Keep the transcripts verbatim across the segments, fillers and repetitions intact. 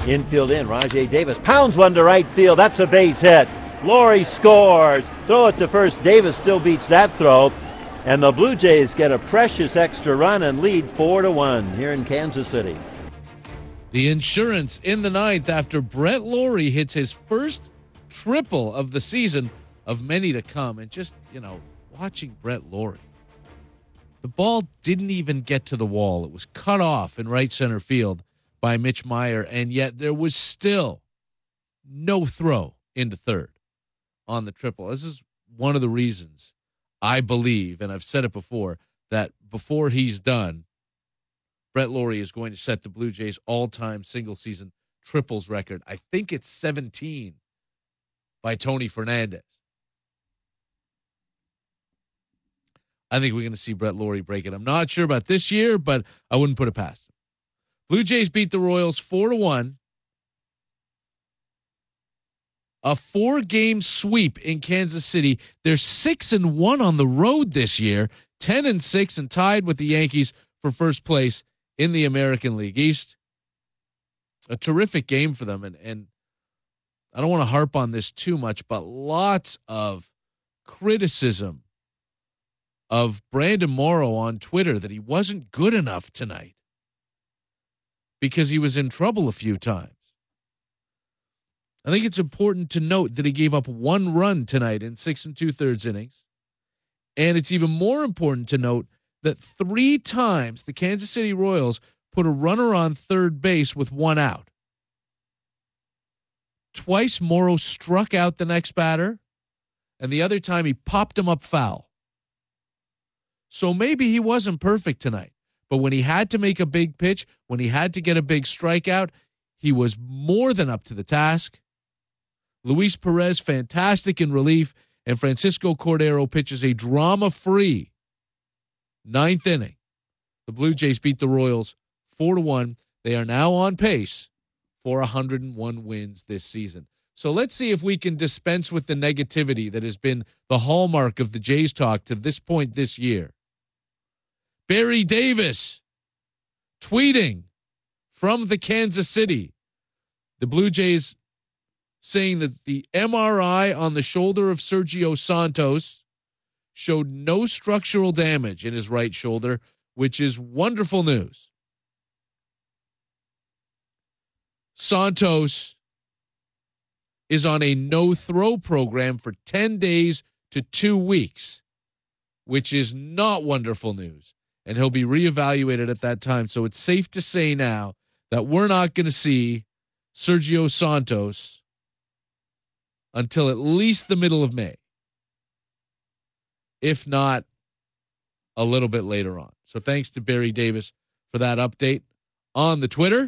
Infield in, Rajay Davis pounds one to right field. That's a base hit. Laurie scores. Throw it to first. Davis still beats that throw. And the Blue Jays get a precious extra run and lead four to one here in Kansas City. The insurance in the ninth after Brett Laurie hits his first triple of the season, of many to come. And just, you know, watching Brett Laurie, the ball didn't even get to the wall. It was cut off in right center field by Mitch Meyer, and yet there was still no throw into third on the triple. This is one of the reasons I believe, and I've said it before, that before he's done, Brett Laurie is going to set the Blue Jays all-time single-season triples record. I think it's seventeen by Tony Fernandez. I think we're going to see Brett Laurie break it. I'm not sure about this year, but I wouldn't put it past him. Blue Jays beat the Royals four to one. A four-game sweep in Kansas City. They're six and one on the road this year, ten and six, and tied with the Yankees for first place in the American League East. A terrific game for them, and, and I don't want to harp on this too much, but lots of criticism of Brandon Morrow on Twitter that he wasn't good enough tonight because he was in trouble a few times. I think it's important to note that he gave up one run tonight in six and two-thirds innings. And it's even more important to note that three times the Kansas City Royals put a runner on third base with one out. Twice Morrow struck out the next batter, and the other time he popped him up foul. So maybe he wasn't perfect tonight, but when he had to make a big pitch, when he had to get a big strikeout, he was more than up to the task. Luis Perez, fantastic in relief, and Francisco Cordero pitches a drama-free ninth inning. The Blue Jays beat the Royals four to one. They are now on pace for one hundred one wins this season. So let's see if we can dispense with the negativity that has been the hallmark of the Jays talk to this point this year. Barry Davis tweeting from the Kansas City. The Blue Jays saying that the M R I on the shoulder of Sergio Santos showed no structural damage in his right shoulder, which is wonderful news. Santos is on a no-throw program for ten days to two weeks, which is not wonderful news, and he'll be reevaluated at that time. So it's safe to say now that we're not going to see Sergio Santos until at least the middle of May, if not a little bit later on. So thanks to Barry Davis for that update on the Twitter.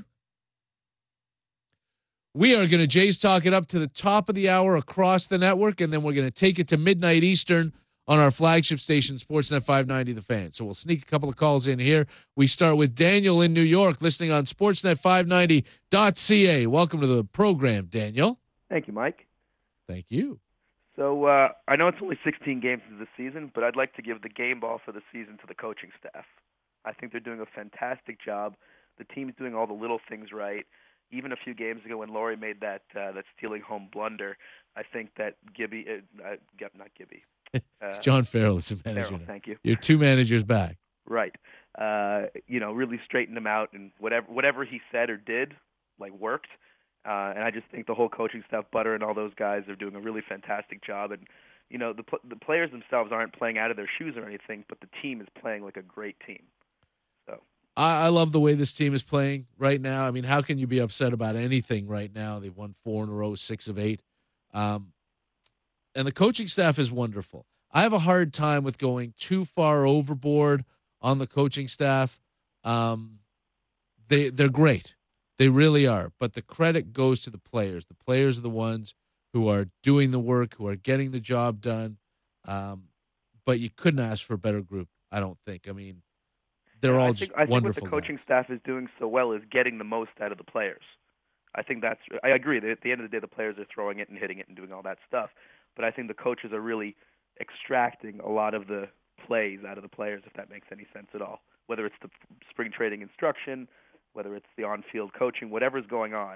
We are going to Jays talk it up to the top of the hour across the network, and then we're going to take it to midnight Eastern on our flagship station, Sportsnet five ninety The Fan. So we'll sneak a couple of calls in here. We start with Daniel in New York, listening on Sportsnet five ninety dot C A. Welcome to the program, Daniel. Thank you, Mike. Thank you. So uh, I know it's only sixteen games into the season, but I'd like to give the game ball for the season to the coaching staff. I think they're doing a fantastic job. The team's doing all the little things right. Even a few games ago when Laurie made that uh, that stealing home blunder, I think that Gibby, uh, uh, not Gibby. Uh, it's John Farrell as the manager. Farrell, thank you. You're two managers back. Right. Uh, you know, really straightened him out, and whatever whatever he said or did, like, worked. Uh, and I just think the whole coaching staff, Butter and all those guys, are doing a really fantastic job. And, you know, the pl- the players themselves aren't playing out of their shoes or anything, but the team is playing like a great team. So I, I love the way this team is playing right now. I mean, how can you be upset about anything right now? They've won four in a row, six of eight. Um, and the coaching staff is wonderful. I have a hard time with going too far overboard on the coaching staff. Um, they, they're great. They really are. But the credit goes to the players. The players are the ones who are doing the work, who are getting the job done. Um, but you couldn't ask for a better group, I don't think. I mean, they're yeah, all I just think, I think wonderful what the coaching guys. staff is doing so well is getting the most out of the players. I think that's – I agree that at the end of the day the players are throwing it and hitting it and doing all that stuff. But I think the coaches are really extracting a lot of the plays out of the players, if that makes any sense at all, whether it's the spring training instruction – whether it's the on-field coaching, whatever's going on,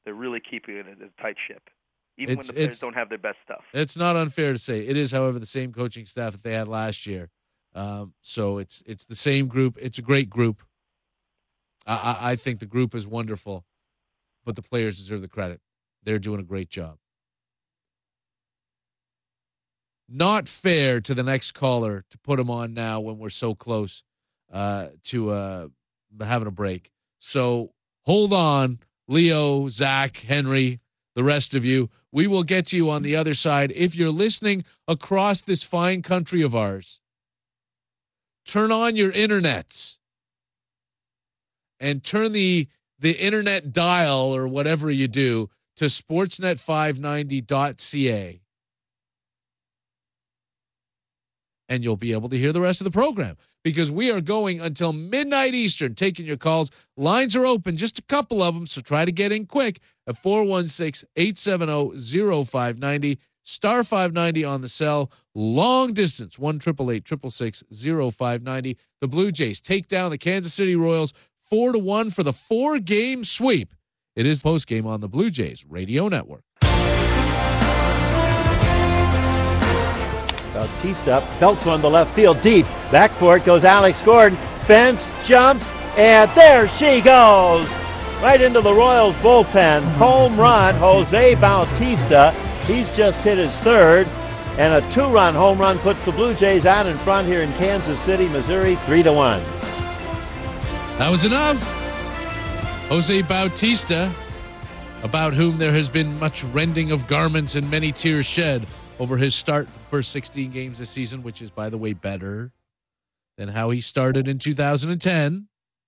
they're really keeping it in a tight ship, even It's when the players it's don't have their best stuff. it's not unfair to say. It is, however, the same coaching staff that they had last year. Um, so it's it's the same group. It's a great group. I, I I think the group is wonderful, but the players deserve the credit. They're doing a great job. Not fair to the next caller to put him on now when we're so close uh, to uh, having a break. So hold on, Leo, Zach, Henry, the rest of you. We will get to you on the other side. If you're listening across this fine country of ours, turn on your internets and turn the the internet dial or whatever you do to sportsnet five ninety dot c a. And you'll be able to hear the rest of the program because we are going until midnight Eastern, taking your calls. Lines are open, just a couple of them, so try to get in quick at four one six, eight seven zero, zero five nine zero, star five ninety on the cell, long distance, one eight eight eight, six six six, zero five nine zero. The Blue Jays take down the Kansas City Royals four to one for the four-game sweep. It is postgame on the Blue Jays Radio Network. Bautista belts one to left field deep. Back for it goes Alex Gordon. Fence, jumps, and there she goes. Right into the Royals bullpen. Home run, Jose Bautista. He's just hit his third. And a two-run home run puts the Blue Jays out in front here in Kansas City, Missouri, three to one. That was enough. Jose Bautista, about whom there has been much rending of garments and many tears shed over his start for the first sixteen games this season, which is, by the way, better than how he started in two thousand ten.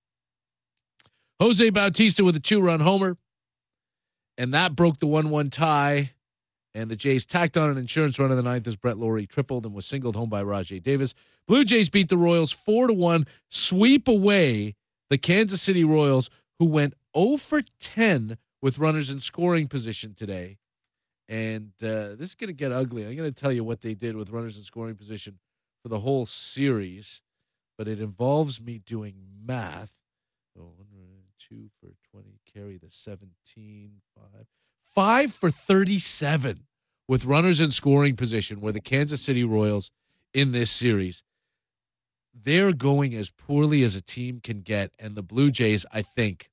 Jose Bautista with a two-run homer, and that broke the one one tie, and the Jays tacked on an insurance run in the ninth as Brett Lawrie tripled and was singled home by Rajai Davis. Blue Jays beat the Royals four to one, sweep away the Kansas City Royals, who went oh for ten with runners in scoring position today. And uh, this is going to get ugly. I'm going to tell you what they did with runners in scoring position for the whole series, but it involves me doing math. Oh, two for twenty, carry the seventeen, five. Five for thirty-seven with runners in scoring position were the Kansas City Royals in this series. They're going as poorly as a team can get, and the Blue Jays, I think,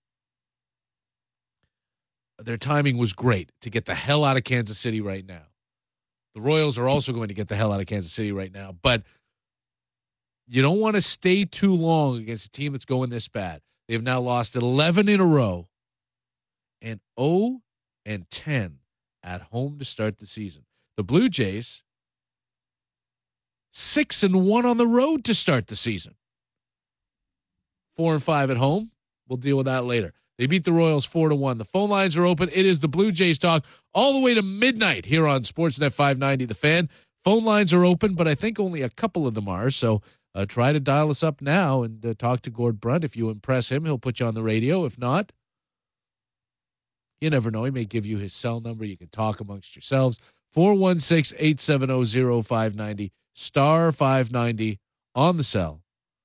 their timing was great to get the hell out of Kansas City right now. The Royals are also going to get the hell out of Kansas City right now, but you don't want to stay too long against a team that's going this bad. They have now lost eleven in a row and oh and ten at home to start the season. The Blue Jays, six and one on the road to start the season. Four and five at home. We'll deal with that later. They beat the Royals four to one. The phone lines are open. It is the Blue Jays talk all the way to midnight here on Sportsnet five ninety The Fan. Phone lines are open, but I think only a couple of them are. So uh, try to dial us up now and uh, talk to Gord Brunt. If you impress him, he'll put you on the radio. If not, you never know. He may give you his cell number. You can talk amongst yourselves. four one six, eight seven zero, zero five nine zero, star five ninety on the cell.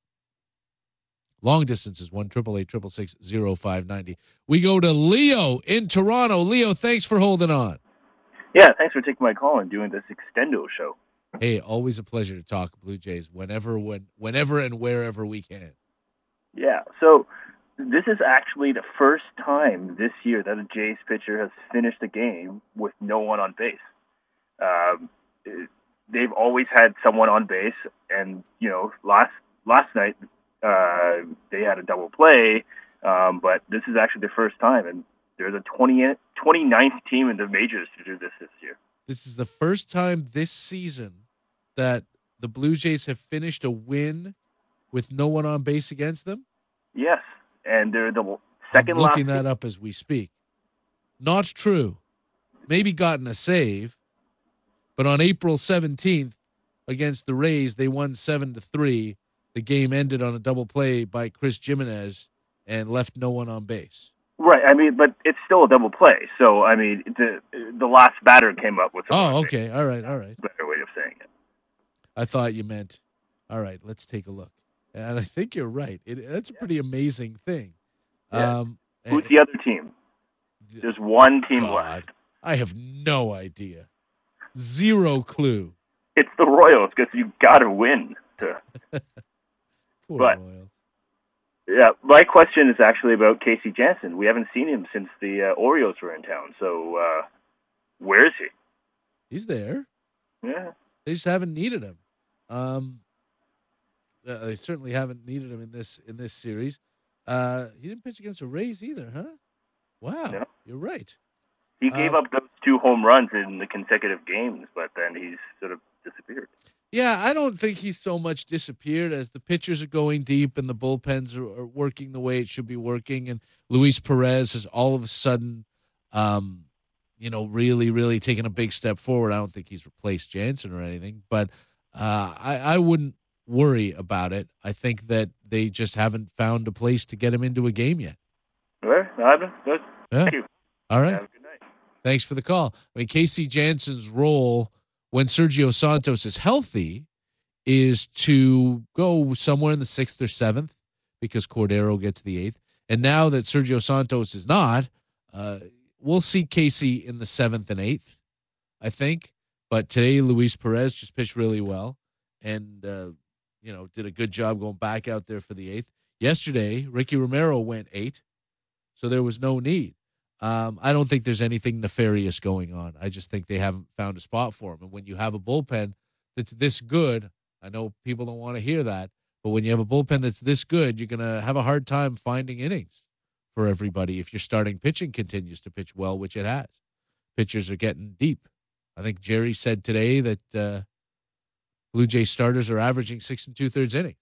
Long distance is one eight eight eight, six six six, zero five nine zero. We go to Leo in Toronto. Leo, thanks for holding on. Yeah, thanks for taking my call and doing this extendo show. Hey, always a pleasure to talk Blue Jays whenever, when, whenever, and wherever we can. Yeah, so this is actually the first time this year that a Jays pitcher has finished a game with no one on base. Um, they've always had someone on base, and you know, last last night. Uh, they had a double play, um, but this is actually the first time, and there's a twentieth, twenty-ninth team in the majors to do this this year. This is the first time this season that the Blue Jays have finished a win with no one on base against them? Yes, and they're the second I'm looking last that up as we speak. Not true. Maybe gotten a save, but on April seventeenth against the Rays, they won seven to three. The game ended on a double play by Chris Jimenez and left no one on base. Right. I mean, but it's still a double play. So, I mean, the the last batter came up with. Oh, okay. All right. All right. Better way of saying it. I thought you meant. All right. Let's take a look. And I think you're right. It, that's a pretty amazing thing. Yeah. Um, Who's the other team? There's one team God. left. I have no idea. Zero clue. It's the Royals because you got to win. To... Poor but, Royals. Yeah, my question is actually about Casey Janssen. We haven't seen him since the uh, Orioles were in town. So uh, where is he? He's there. Yeah. They just haven't needed him. Um, uh, they certainly haven't needed him in this in this series. Uh, he didn't pitch against the Rays either, huh? Wow, No. You're right. He gave uh, up those two home runs in the consecutive games, but then he's sort of disappeared. Yeah, I don't think he's so much disappeared as the pitchers are going deep and the bullpens are, are working the way it should be working. And Luis Perez has all of a sudden, um, you know, really, really taken a big step forward. I don't think he's replaced Jansen or anything, but uh, I, I wouldn't worry about it. I think that they just haven't found a place to get him into a game yet. Well, Ivan, good. Yeah. Thank you. All right. Have a good night. Thanks for the call. I mean, Casey Jansen's role when Sergio Santos is healthy is to go somewhere in the sixth or seventh because Cordero gets the eighth. And now that Sergio Santos is not, uh, we'll see Casey in the seventh and eighth, I think. But today, Luis Perez just pitched really well and, uh, you know, did a good job going back out there for the eighth. Yesterday, Ricky Romero went eight, so there was no need. Um, I don't think there's anything nefarious going on. I just think they haven't found a spot for him. And when you have a bullpen that's this good, I know people don't want to hear that, but when you have a bullpen that's this good, you're going to have a hard time finding innings for everybody if your starting pitching continues to pitch well, which it has. Pitchers are getting deep. I think Jerry said today that uh, Blue Jay starters are averaging six and two-thirds innings.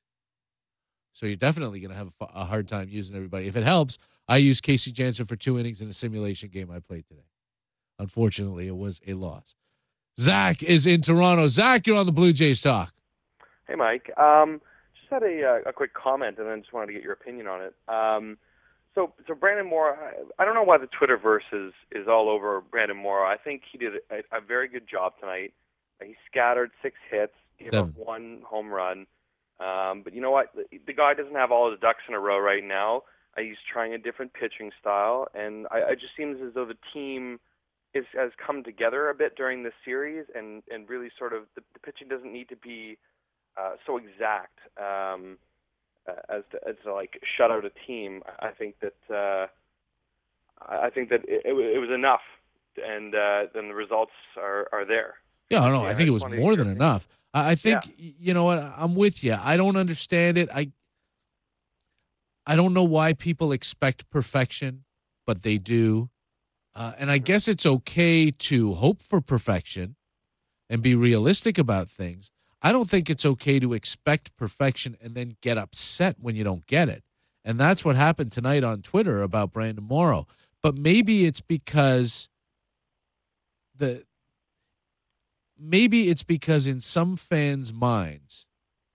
So you're definitely going to have a hard time using everybody. If it helps, I used Casey Janssen for two innings in a simulation game I played today. Unfortunately, it was a loss. Zach is in Toronto. Zach, you're on the Blue Jays Talk. Hey, Mike. Um, just had a, uh, a quick comment, and then just wanted to get your opinion on it. Um, so, so Brandon Morrow, I, I don't know why the Twitterverse is, is all over Brandon Morrow. I think he did a, a very good job tonight. He scattered six hits, gave Seven. up one home run. Um, but you know what? The, the guy doesn't have all his ducks in a row right now. Uh, he's trying a different pitching style, and I, it just seems as though the team is, has come together a bit during this series, and, and really sort of the, the pitching doesn't need to be uh, so exact um, uh, as to as to like shut out a team. I think that uh, I think that it, it, it was enough, and uh, then the results are, are there. Yeah, I don't know. Yeah, I think I it was just wanted more to than hear- enough. I I think, Yeah. you know what, I'm with you. I don't understand it. I I don't know why people expect perfection, but they do. Uh, and I guess it's okay to hope for perfection and be realistic about things. I don't think it's okay to expect perfection and then get upset when you don't get it. And that's what happened tonight on Twitter about Brandon Morrow. But maybe it's because the maybe it's because in some fans' minds,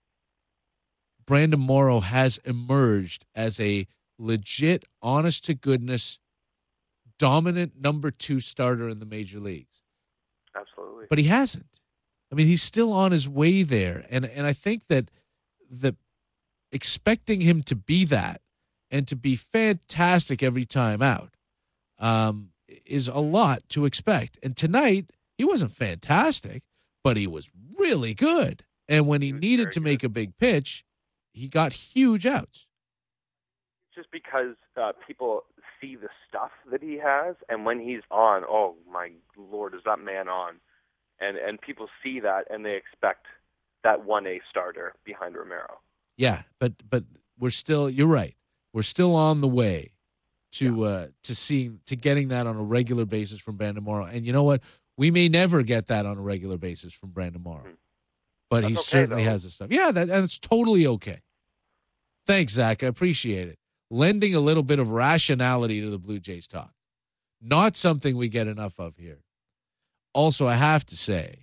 Brandon Morrow has emerged as a legit, honest-to-goodness, dominant number two starter in the major leagues. Absolutely. But he hasn't. I mean, he's still on his way there. And and I think that the expecting him to be that and to be fantastic every time out um, is a lot to expect. And tonight, he wasn't fantastic, but he was really good. And when he, He was needed very to good. make a big pitch, he got huge outs. Just because uh, people see the stuff that he has, and when he's on, oh my Lord, is that man on? And and people see that, and they expect that one A starter behind Romero. Yeah, but but we're still. You're right. We're still on the way to uh, to seeing to getting that on a regular basis from Brandon Morrow. And you know what? We may never get that on a regular basis from Brandon Morrow, Hmm. but That's he okay, certainly though. has the stuff. Yeah, that that's totally okay. Thanks, Zach. I appreciate it. Lending a little bit of rationality to the Blue Jays talk. Not something we get enough of here. Also, I have to say,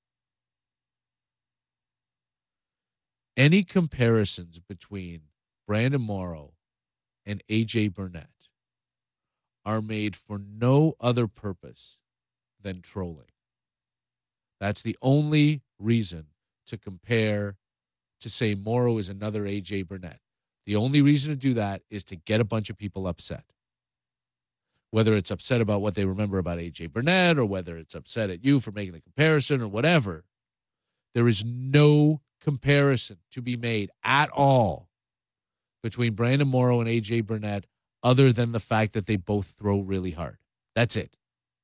any comparisons between Brandon Morrow and A J Burnett are made for no other purpose than trolling. That's the only reason to compare, to say Morrow is another A J Burnett. The only reason to do that is to get a bunch of people upset. whether it's upset about what they remember about A J Burnett or whether it's upset at you for making the comparison or whatever, there is no comparison to be made at all between Brandon Morrow and A J Burnett other than the fact that they both throw really hard. That's it.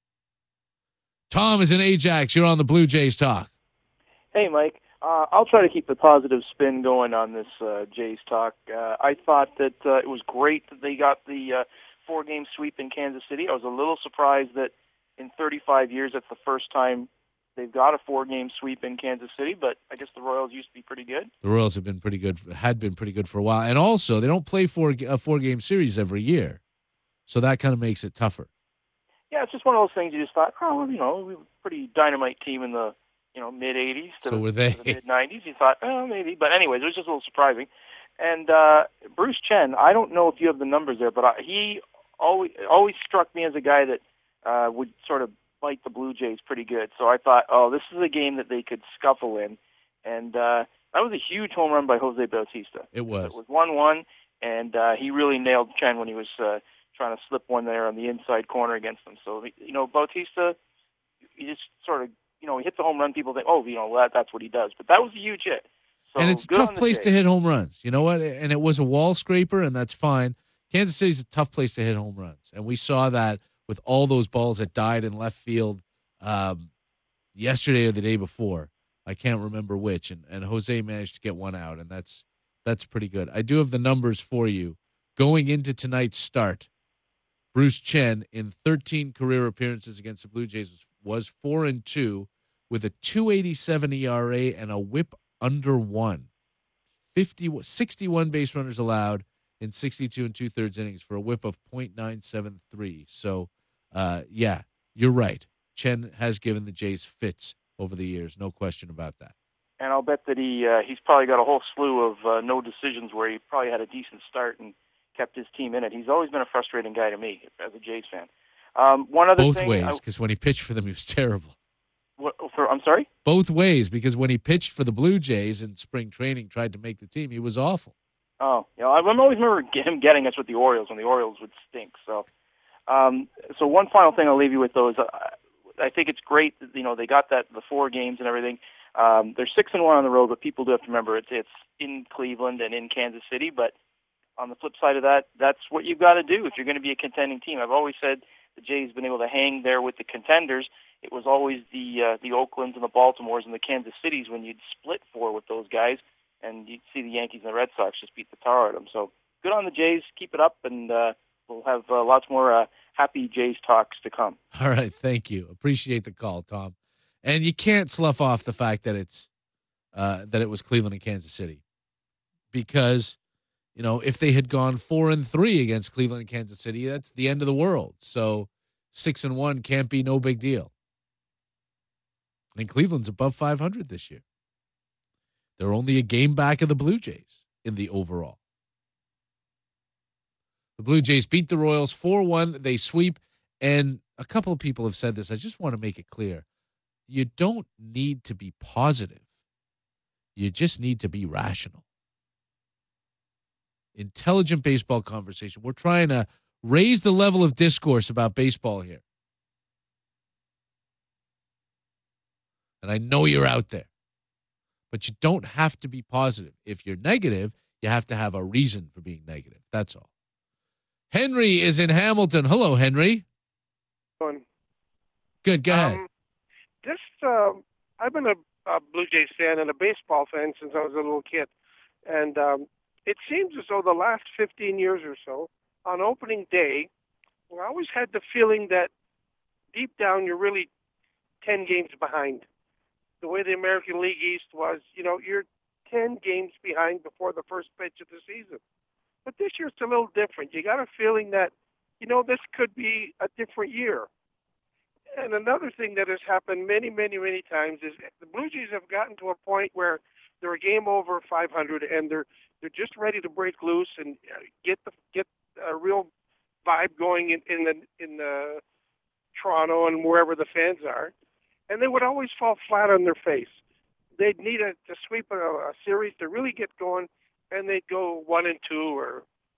Tom is in Ajax. You're on the Blue Jays Talk. Hey, Mike. Uh, I'll try to keep the positive spin going on this uh, Jays talk. Uh, I thought that uh, it was great that they got the uh, four-game sweep in Kansas City. I was a little surprised that in thirty-five years, that's the first time they've got a four-game sweep in Kansas City, but I guess the Royals used to be pretty good. The Royals have been pretty good, had been pretty good for a while. And also, they don't play four, a four-game series every year, so that kind of makes it tougher. Yeah, it's just one of those things you just thought, oh, well, you know, we were a pretty dynamite team in the you know mid-eighties to, so were they. to the mid-nineties. You thought, oh, maybe. But anyways, it was just a little surprising. And uh, Bruce Chen, I don't know if you have the numbers there, but I, he always always struck me as a guy that uh, would sort of bite the Blue Jays pretty good. So I thought, oh, this is a game that they could scuffle in. And uh, that was a huge home run by Jose Bautista. It was. It was one one, and uh, he really nailed Chen when he was uh, trying to slip one there on the inside corner against him. So, you know, Bautista, he just sort of, you know, he hits the home run, people think, oh, you know, that, that's what he does. But that was a huge hit. So and it's a tough place Jays. to hit home runs. You know what? And it was a wall scraper, and that's fine. Kansas City's a tough place to hit home runs. And we saw that with all those balls that died in left field um, yesterday or the day before. I can't remember which. And, and Jose managed to get one out, and that's that's pretty good. I do have the numbers for you. Going into tonight's start, Bruce Chen, in thirteen career appearances against the Blue Jays, was, was four and two with a two eighty-seven E R A and a whip under one. fifty, sixty-one base runners allowed in sixty-two and two-thirds innings for a whip of point nine seven three. So, uh, yeah, you're right. Chen has given the Jays fits over the years, no question about that. And I'll bet that he uh, he's probably got a whole slew of uh, no decisions where he probably had a decent start and kept his team in it. He's always been a frustrating guy to me as a Jays fan. Um, one other Both thing, ways, because when he pitched for them, he was terrible. What, for, I'm sorry? Both ways, because when he pitched for the Blue Jays in spring training, tried to make the team, he was awful. Oh, you know, I always remember him getting us with the Orioles when the Orioles would stink. So, um, so one final thing I'll leave you with, though, is uh, I think it's great that, you know, they got that the four games and everything. Um, they're six and one on the road, but people do have to remember it's it's in Cleveland and in Kansas City. But on the flip side of that, that's what you've got to do if you're going to be a contending team. I've always said the Jays have been able to hang there with the contenders. It was always the uh, the Oaklands and the Baltimores and the Kansas Cities when you'd split four with those guys, and you'd see the Yankees and the Red Sox just beat the tar out of them. So good on the Jays. Keep it up, and uh, we'll have uh, lots more uh, happy Jays talks to come. All right, thank you. Appreciate the call, Tom. And you can't slough off the fact that it's uh, that it was Cleveland and Kansas City, because you know if they had gone four and three against Cleveland and Kansas City, that's the end of the world. So six and one can't be no big deal. And Cleveland's above five hundred this year. They're only a game back of the Blue Jays in the overall. The Blue Jays beat the Royals four one. They sweep. And a couple of people have said this. I just want to make it clear. You don't need to be positive. You just need to be rational. Intelligent baseball conversation. We're trying to raise the level of discourse about baseball here. And I know you're out there. But you don't have to be positive. If you're negative, you have to have a reason for being negative. That's all. Henry is in Hamilton. Hello, Henry. Good, go ahead. Um, just, uh, I've been a, a Blue Jays fan and a baseball fan since I was a little kid. And um, it seems as though the last fifteen years or so, on opening day, I always had the feeling that deep down you're really ten games behind. The way the American League East was, you know, you're ten games behind before the first pitch of the season. But this year it's a little different. You got a feeling that, you know, this could be a different year. And another thing that has happened many, many, many times is the Blue Jays have gotten to a point where they're a game over five hundred and they're they're just ready to break loose and get the get a real vibe going in, in the in the Toronto and wherever the fans are. And they would always fall flat on their face. They'd need a, to sweep a, a series to really get going, and they'd go one and two or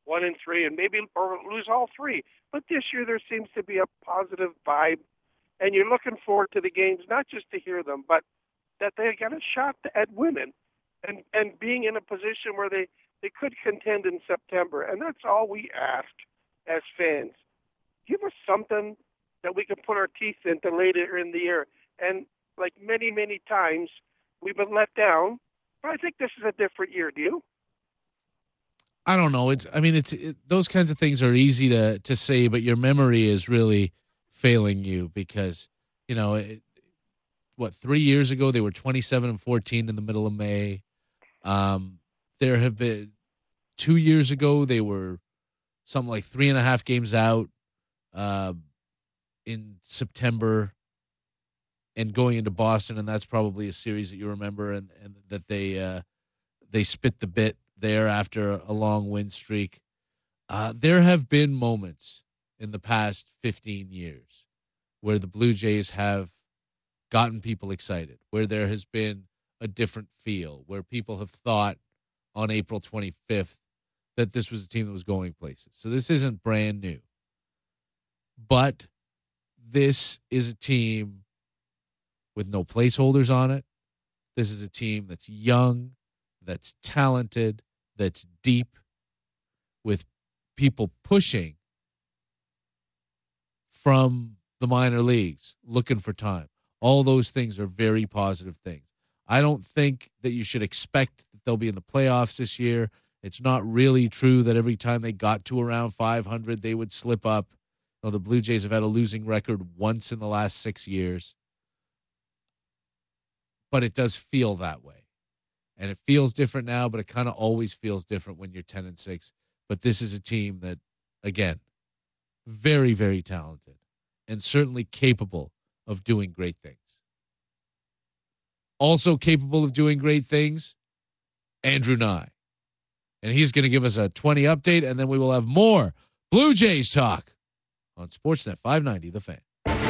one and three, and maybe or lose all three. But this year there seems to be a positive vibe, and you're looking forward to the games, not just to hear them, but that they got a shot at winning and, and being in a position where they, they could contend in September. And that's all we ask as fans. Give us something that we can put our teeth into later in the year. And like many, many times, we've been let down. But I think this is a different year. Do you? I don't know. It's. I mean, it's it, those kinds of things are easy to to say, but your memory is really failing you because you know it, what three years ago they were twenty-seven and fourteen in the middle of May. Um, there have been two years ago they were something like three and a half games out uh, in September and going into Boston, and that's probably a series that you remember, and, and that they uh, they spit the bit there after a long win streak. Uh, there have been moments in the past fifteen years where the Blue Jays have gotten people excited, where there has been a different feel, where people have thought on April twenty-fifth that this was a team that was going places. So this isn't brand new. But this is a team with no placeholders on it. This is a team that's young, that's talented, that's deep, with people pushing from the minor leagues, looking for time. All those things are very positive things. I don't think that you should expect that they'll be in the playoffs this year. It's not really true that every time they got to around five hundred, they would slip up. You know, the Blue Jays have had a losing record once in the last six years. But it does feel that way. And it feels different now, but it kind of always feels different when you're ten and six. But this is a team that, again, very, very talented and certainly capable of doing great things. Also capable of doing great things, Andrew Nye. And he's going to give us a twenty update, and then we will have more Blue Jays talk on Sportsnet five ninety, The Fan.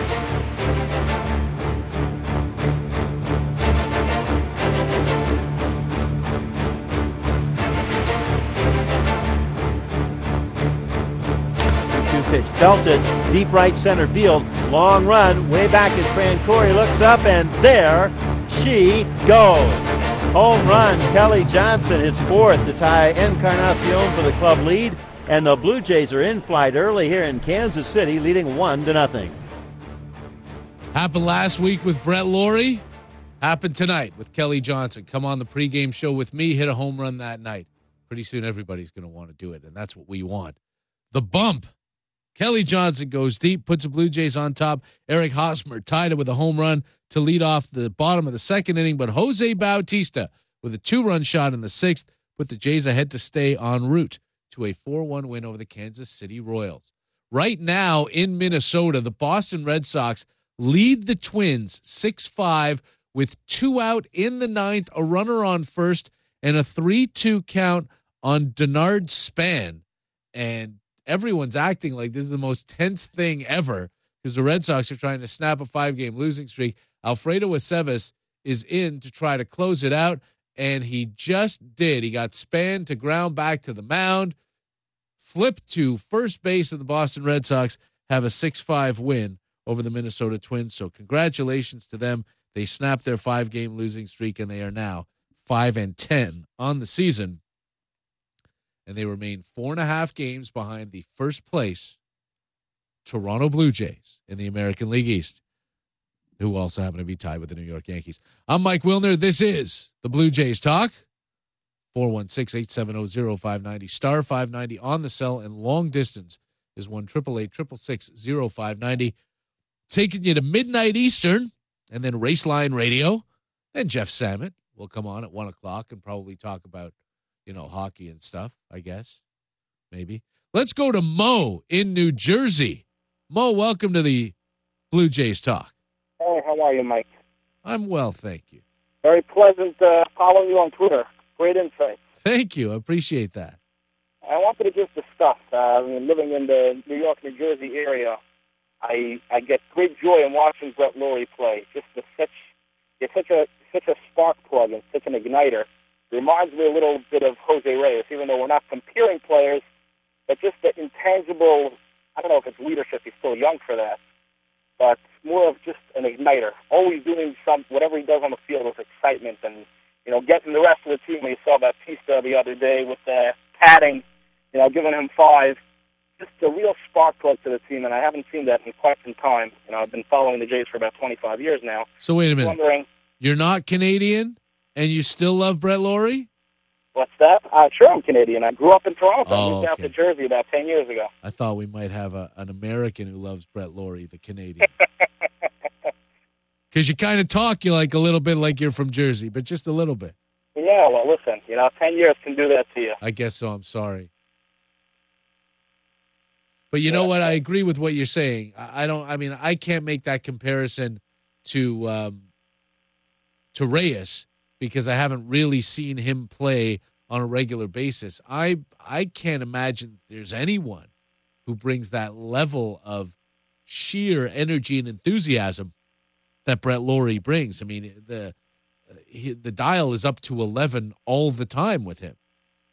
Pitch belted deep right center field. Long run way back as Fran Corey looks up, and there she goes. Home run. Kelly Johnson hits fourth to tie Encarnacion for the club lead, and the Blue Jays are in flight early here in Kansas City, leading one to nothing. Happened last week with Brett Laurie. Happened tonight with Kelly Johnson. Come on the pregame show with me. Hit a home run that night. Pretty soon everybody's going to want to do it, and that's what we want. The bump. Kelly Johnson goes deep, puts the Blue Jays on top. Eric Hosmer tied it with a home run to lead off the bottom of the second inning, but Jose Bautista with a two-run shot in the sixth put the Jays ahead to stay en route to a four one win over the Kansas City Royals. Right now in Minnesota, the Boston Red Sox lead the Twins six five with two out in the ninth, a runner on first, and a three two count on Denard Span. And everyone's acting like this is the most tense thing ever because the Red Sox are trying to snap a five-game losing streak. Alfredo Aceves is in to try to close it out, and he just did. He got Span to ground back to the mound, flipped to first base, and the Boston Red Sox have a six five win over the Minnesota Twins. So congratulations to them. They snapped their five-game losing streak, and they are now five and ten on the season. And they remain four and a half games behind the first place Toronto Blue Jays in the American League East, who also happen to be tied with the New York Yankees. I'm Mike Wilner. This is the Blue Jays Talk. four one six, eight seven zero, zero five nine zero. Star five ninety on the cell, and long distance is one eight eight eight, six six six, zero five nine zero. Taking you to midnight Eastern, and then Raceline Radio. And Jeff Samet will come on at one o'clock and probably talk about, you know, hockey and stuff, I guess. Maybe. Let's go to Mo in New Jersey. Mo, welcome to the Blue Jays Talk. Hey, how are you, Mike? I'm well, thank you. Very pleasant uh, following you on Twitter. Great insight. Thank you. I appreciate that. I wanted to just discuss, uh, I mean, living in the New York, New Jersey area, I I get great joy in watching Brett Laurie play. Just a, such, it's such a such a spark plug and such an igniter. Reminds me a little bit of Jose Reyes, even though we're not comparing players. but just the intangible, I don't know if it's leadership, he's still young for that, but more of just an igniter. Always doing some, whatever he does on the field with excitement and, you know, getting the rest of the team. We saw Baptista the other day with the padding, you know, giving him five. Just a real spark plug to the team, and I haven't seen that in quite some time. You know, I've been following the Jays for about twenty-five years now. So wait a minute. Wondering, you're not Canadian, and you still love Brett Laurie? what's that? Uh, sure, I'm Canadian. I grew up in Toronto. Oh, I moved out okay. to Jersey about ten years ago. I thought we might have a, an American who loves Brett Laurie, the Canadian. Because you kind of talk you like a little bit like you're from Jersey, but just a little bit. Yeah, well, listen, you know, ten years can do that to you. I guess so. I'm sorry. But you know what? I agree with what you're saying. I I don't. I mean, I can't make that comparison to um, to Reyes because I haven't really seen him play on a regular basis. I I can't imagine there's anyone who brings that level of sheer energy and enthusiasm that Brett Laurie brings. I mean, the he, the dial is up to eleven all the time with him.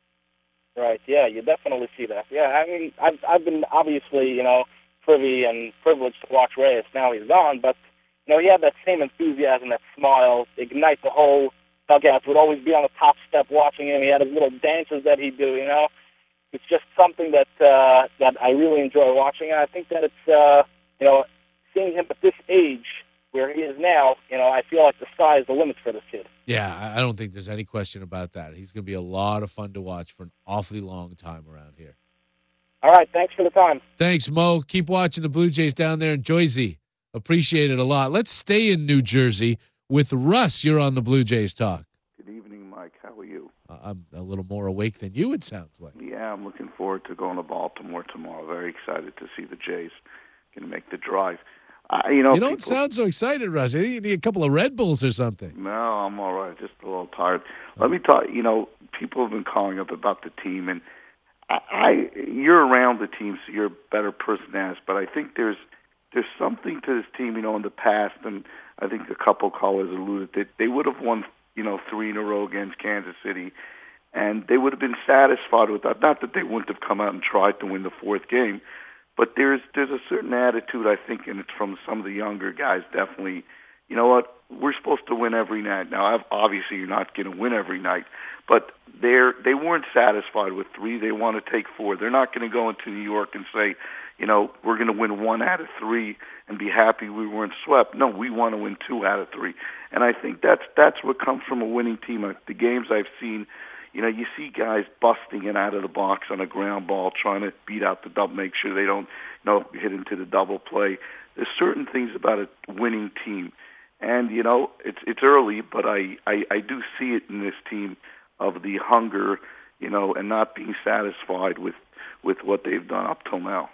Right, yeah, you definitely see that. Yeah, I mean, I've, I've been obviously, you know, privy and privileged to watch Reyes. Now he's gone, but, you know, he had that same enthusiasm, that smile, ignite the whole dugout. Would always be on the top step watching him. He had his little dances that he'd do, you know. It's just something that uh, that I really enjoy watching, and I think that it's, uh, you know, seeing him at this age where he is now, you know, I feel like the sky is the limit for this kid. Yeah, I I don't think there's any question about that. He's going to be a lot of fun to watch for an awfully long time around here. All right, thanks for the time. Thanks, Mo. Keep watching the Blue Jays down there in Jersey. Appreciate it a lot. Let's stay in New Jersey with Russ. You're on the Blue Jays Talk. Good evening, Mike. How are you? Uh, I'm a little more awake than you, it sounds like. Yeah, I'm looking forward to going to Baltimore tomorrow. Very excited to see the Jays going to make the drive. Uh, you know, You don't people, sound so excited, Russ. I think you need a couple of Red Bulls or something. No, I'm all right. Just a little tired. Let me talk. You know, people have been calling up about the team, and I, I you're around the team, so you're a better person to ask. But I think there's there's something to this team. You know, in the past, and I think a couple callers alluded that they would have won, you know, three in a row against Kansas City, and they would have been satisfied with that. Not that they wouldn't have come out and tried to win the fourth game. But there's there's a certain attitude, I think, and it's from some of the younger guys, definitely. You know what? We're supposed to win every night. Now, I've, obviously, you're not going to win every night, but they're they weren't satisfied with three. They want to take four. They're not going to go into New York and say, you know, we're going to win one out of three and be happy we weren't swept. No, we want to win two out of three. And I think that's that's what comes from a winning team. The games I've seen, you know, you see guys busting it out of the box on a ground ball, trying to beat out the double, make sure they don't, you know, hit into the double play. There's certain things about a winning team. And, you know, it's it's early, but I, I, I do see it in this team of the hunger, you know, and not being satisfied with, with what they've done up till now.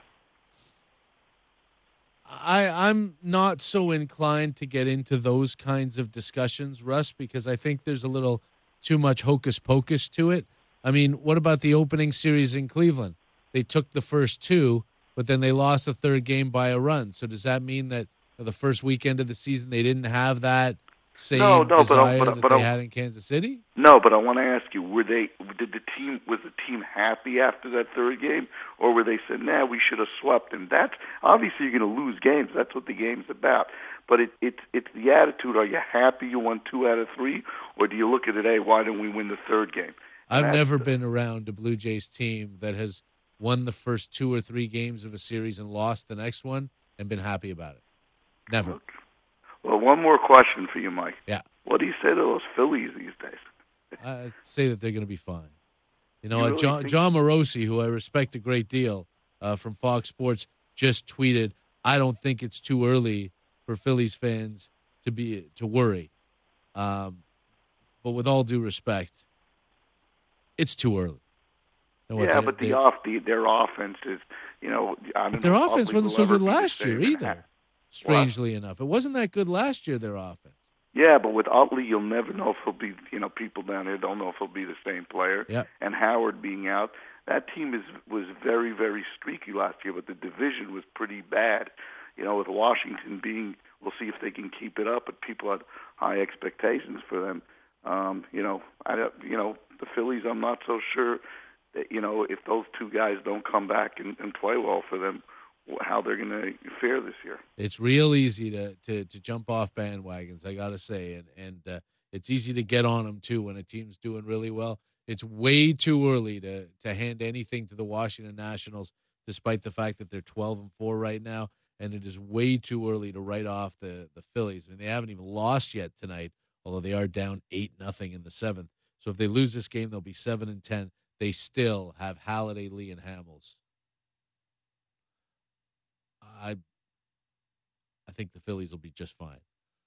I, I'm not so inclined to get into those kinds of discussions, Russ, because I think there's a little too much hocus pocus to it. I mean, what about the opening series in Cleveland? They took the first two, but then they lost the third game by a run. So does that mean that the first weekend of the season they didn't have that same no, no, desire but, but, that but, they but, had in Kansas City? No, but I want to ask you: Were they? Did the team? Was the team happy after that third game, or were they said, "Nah, we should have swept"? And that's obviously you're going to lose games. That's what the game's about. But it, it's it's the attitude. Are you happy you won two out of three, or do you look at it? Hey, why didn't we win the third game? And I've never the, been around a Blue Jays team that has won the first two or three games of a series and lost the next one and been happy about it. Never. Okay. Well, one more question for you, Mike. Yeah. What do you say to those Phillies these days? I say that they're going to be fine. You know, you uh, really John, think- John Morosi, who I respect a great deal uh, from Fox Sports, just tweeted, I don't think it's too early for Phillies fans to be to worry. Um, but with all due respect, it's too early. You know what, yeah, they, but the they, off the, their offense is, you know, I but don't their know, offense Utley wasn't will so ever good be the last same year and either. ha- Strangely enough, it wasn't that good last year. Their offense. Yeah, but with Utley, you'll never know if he'll be, you know, people down there don't know if he'll be the same player. Yeah. And Howard being out, that team is was very, very streaky last year, but the division was pretty bad. You know, with Washington being, we'll see if they can keep it up, but people had high expectations for them. Um, you know, I, you know, the Phillies, I'm not so sure that, you know, if those two guys don't come back and, and play well for them, how they're going to fare this year. It's real easy to, to, to jump off bandwagons, I got to say, and and uh, it's easy to get on them too when a team's doing really well. It's way too early to to hand anything to the Washington Nationals, despite the fact that they're twelve and four right now, and it is way too early to write off the the Phillies. I mean, they haven't even lost yet tonight, although they are down eight nothing in the seventh. So if they lose this game, they'll be seven and ten. They still have Halladay, Lee, and Hamels. I I think the Phillies will be just fine.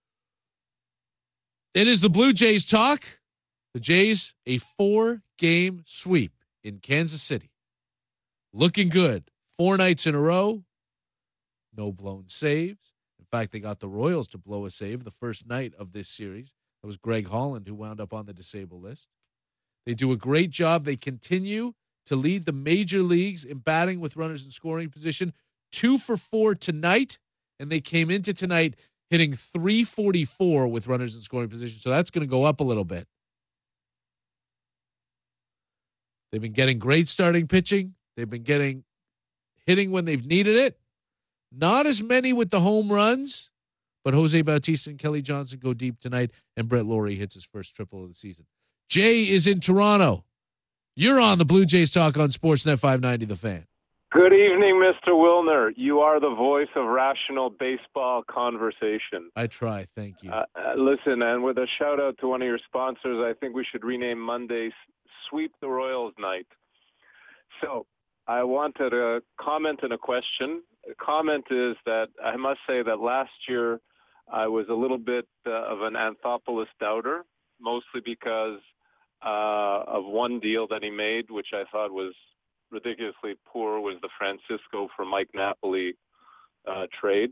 It is the Blue Jays talk. The Jays, a four-game sweep in Kansas City. Looking good. Four nights in a row. No blown saves. In fact, they got the Royals to blow a save the first night of this series. That was Greg Holland, who wound up on the disabled list. They do a great job. They continue to lead the major leagues in batting with runners in scoring position. Two for four tonight, and they came into tonight hitting three forty-four with runners in scoring position, so that's going to go up a little bit. They've been getting great starting pitching. They've been getting hitting when they've needed it. Not as many with the home runs, but Jose Bautista and Kelly Johnson go deep tonight, and Brett Lawrie hits his first triple of the season. Jay is in Toronto. You're on the Blue Jays Talk on Sportsnet five ninety The Fan. Good evening, Mister Wilner. You are the voice of rational baseball conversation. I try. Thank you. Uh, uh, listen, and with a shout-out to one of your sponsors, I think we should rename Monday Sweep the Royals Night. So I wanted a comment and a question. The comment is that I must say that last year I was a little bit uh, of an Anthopoulos doubter, mostly because uh, of one deal that he made, which I thought was ridiculously poor, was the Francisco for Mike Napoli uh, trade.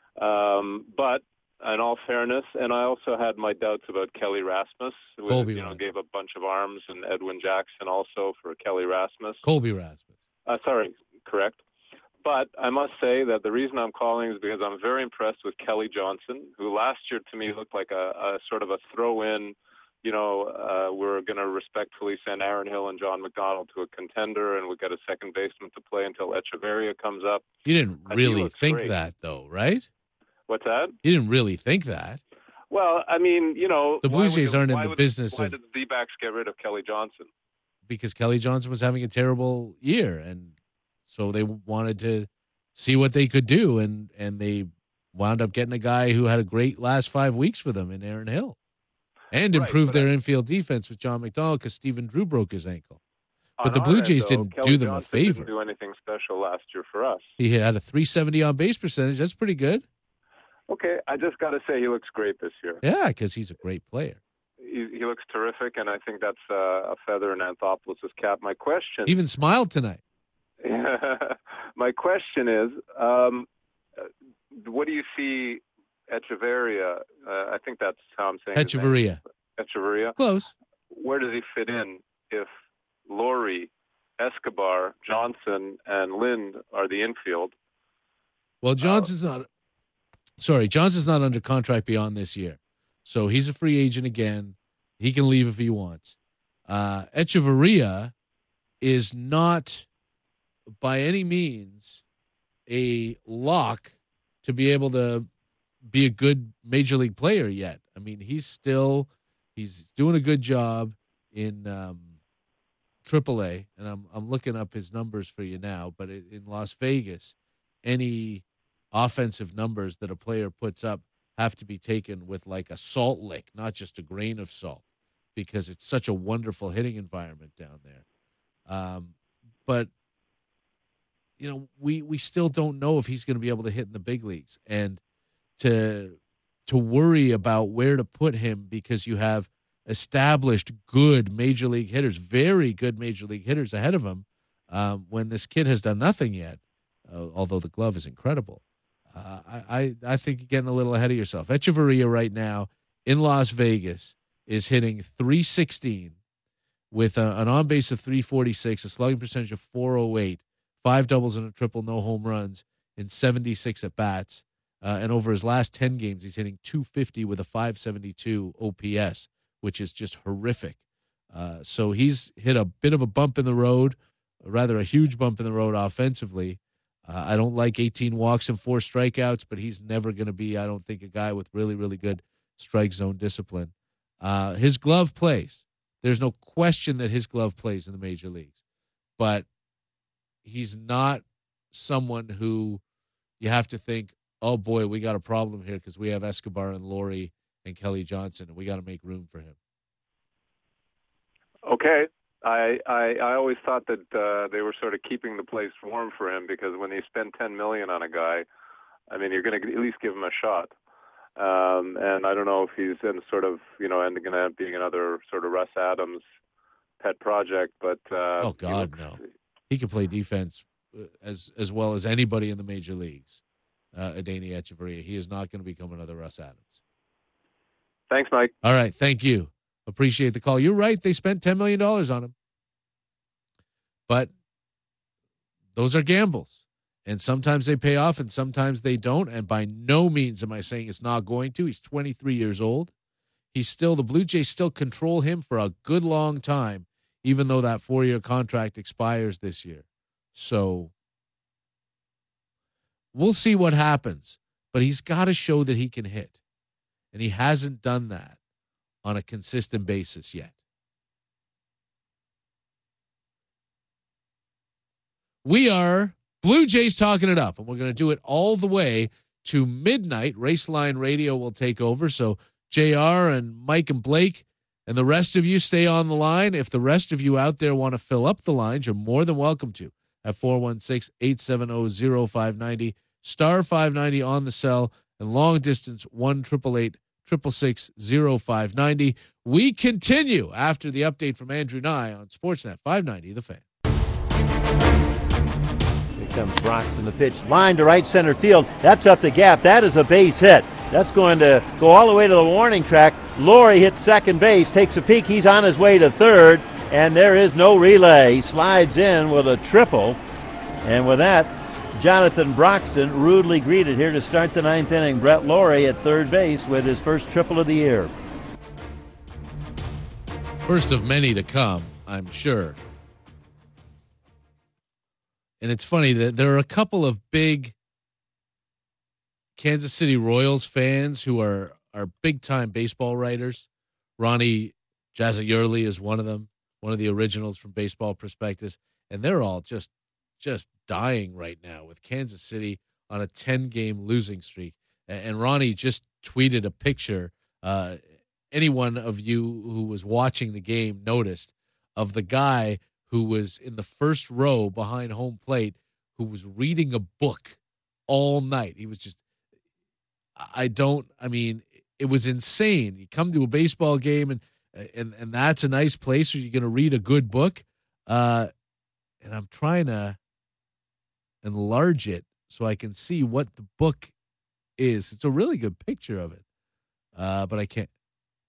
Um, but in all fairness, and I also had my doubts about Kelly Rasmus, who Colby you know Rasmus. gave a bunch of arms, and Edwin Jackson also for Kelly Rasmus. Colby Rasmus. Uh, sorry, correct. But I must say that the reason I'm calling is because I'm very impressed with Kelly Johnson, who last year to me looked like a, a sort of a throw-in. You know, uh, we're going to respectfully send Aaron Hill and John McDonald to a contender, and we'll get a second baseman to play until Echeverria comes up. You didn't And he really looks think great. that, though, right? What's that? You didn't really think that. Well, I mean, you know, The Blue why would Jays the- aren't in why the would- business Why of- did the D-backs get rid of Kelly Johnson? because Kelly Johnson was having a terrible year, and so they wanted to see what they could do, and and they wound up getting a guy who had a great last five weeks for them in Aaron Hill, and Right, improved but their I- infield defense with John McDonald because Stephen Drew broke his ankle. But On the our Blue end, Jays though, didn't Kelly do them a Johnson favor. Didn't do anything special last year for us. He had a three seventy on base percentage. That's pretty good. Okay, I just got to say he looks great this year. Yeah, because he's a great player. He, he looks terrific, and I think that's uh, a feather in Anthopoulos' cap. My question, He even smiled tonight. my question is, um, uh, what do you see Echeverria? Uh, I think that's how I'm saying his name. Echeverria. Echeverria. Close. Where does he fit in if Lawrie, Escobar, Johnson, and Lind are the infield? Well, Johnson's not. Sorry, Johnson's not under contract beyond this year, so he's a free agent again. He can leave if he wants. Uh, Echeverria is not, by any means, a lock to be able to be a good major league player yet. I mean, he's still he's doing a good job in um, triple A, and I'm I'm looking up his numbers for you now. But in in Las Vegas, any offensive numbers that a player puts up have to be taken with like a salt lick, not just a grain of salt, because it's such a wonderful hitting environment down there. Um, but you know, we we still don't know if he's going to be able to hit in the big leagues, and to to worry about where to put him because you have established good major league hitters, very good major league hitters ahead of him, um, when this kid has done nothing yet, uh, although the glove is incredible. Uh, I, I, I think you're getting a little ahead of yourself. Echeverria right now in Las Vegas is hitting three sixteen with a, an on-base of three forty-six, a slugging percentage of four oh eight, five doubles and a triple, no home runs in seventy-six at-bats. Uh, and over his last ten games, he's hitting two fifty with a five seventy-two O P S, which is just horrific. Uh, so he's hit a bit of a bump in the road, rather a huge bump in the road offensively. Uh, I don't like eighteen walks and four strikeouts, but he's never going to be, I don't think, a guy with really, really good strike zone discipline. Uh, his glove plays. There's no question that his glove plays in the major leagues. But he's not someone who you have to think, oh, boy, we got a problem here because we have Escobar and Laurie and Kelly Johnson, and we got to make room for him. Okay. I, I I always thought that uh, they were sort of keeping the place warm for him because when they spend ten million dollars on a guy, I mean, you're going to at least give him a shot. Um, and I don't know if he's in sort of, you know, ending up being another sort of Russ Adams pet project. But uh, oh God, he looks, no, he can play defense as as well as anybody in the major leagues. Uh, Adeiny Hechavarria, he is not going to become another Russ Adams. Thanks, Mike. All right, thank you. Appreciate the call. You're right. They spent ten million dollars on him. But those are gambles. And sometimes they pay off and sometimes they don't. And by no means am I saying it's not going to. He's twenty-three years old. He's still, the Blue Jays still control him for a good long time, even though that four-year contract expires this year. So we'll see what happens. But he's got to show that he can hit. And he hasn't done that on a consistent basis yet. We are Blue Jays talking it up, and we're going to do it all the way to midnight. Raceline Radio will take over, so J R and Mike and Blake and the rest of you stay on the line. If the rest of you out there want to fill up the lines, you're more than welcome to at four one six, eight seven zero, zero five nine zero, star five ninety on the cell, and long distance one eight eight eight, six six six, zero five nine zero. We continue after the update from Andrew Nye on Sportsnet five ninety, The Fan. Here comes Brox in the pitch. Line to right center field. That's up the gap. That is a base hit. That's going to go all the way to the warning track. Laurie hits second base, takes a peek. He's on his way to third, and there is no relay. He slides in with a triple. And with that, Jonathan Broxton rudely greeted here to start the ninth inning. Brett Laurie at third base with his first triple of the year. First of many to come, I'm sure. And it's funny that there are a couple of big Kansas City Royals fans who are, are big-time baseball writers. Ronnie Jazayurli is one of them, one of the originals from Baseball Prospectus. And they're all just just dying right now with Kansas City on a ten-game losing streak. And Ronnie just tweeted a picture. Uh, anyone of you who was watching the game noticed of the guy who was in the first row behind home plate who was reading a book all night. He was just, I don't, I mean, it was insane. You come to a baseball game and and, and that's a nice place where you're going to read a good book. Uh, and I'm trying to enlarge it so I can see what the book is. It's a really good picture of it, uh, but I can't.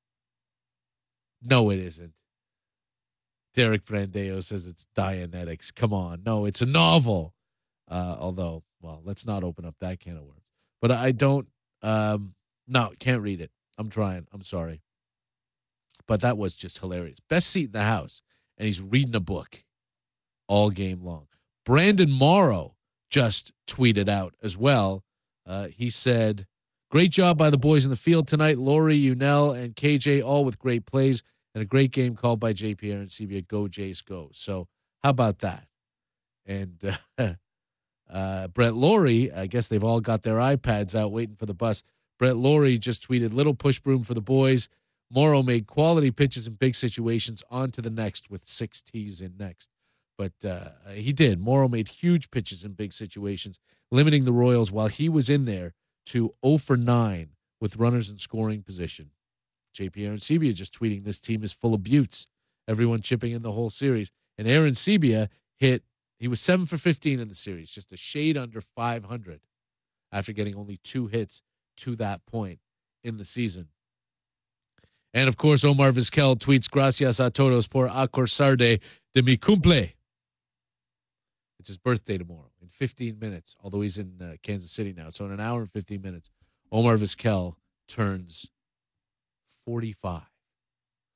No, it isn't. Derek Brandeo says it's Dianetics. Come on. No, it's a novel. Uh, although, well, let's not open up that can of worms. But I don't, um, no, can't read it. I'm trying. I'm sorry. But that was just hilarious. Best seat in the house. And he's reading a book all game long. Brandon Morrow just tweeted out as well. Uh, he said, great job by the boys in the field tonight. Laurie, Unell, and K J, all with great plays. And a great game called by J P Arencibia. Go Jays, go. So how about that? And uh, uh, Brett Laurie, I guess they've all got their iPads out waiting for the bus. Brett Laurie just tweeted, little push broom for the boys. Morrow made quality pitches in big situations. On to the next with six T's in next. But uh, he did. Morrow made huge pitches in big situations, limiting the Royals while he was in there to oh for nine with runners in scoring position. J P Arencibia just tweeting, this team is full of buttes. Everyone chipping in the whole series. And Arencibia hit, he was seven for fifteen in the series, just a shade under five hundred after getting only two hits to that point in the season. And, of course, Omar Vizquel tweets, gracias a todos por acordarte de mi cumple. It's his birthday tomorrow in fifteen minutes, although he's in uh, Kansas City now. So in an hour and fifteen minutes, Omar Vizquel turns forty-five.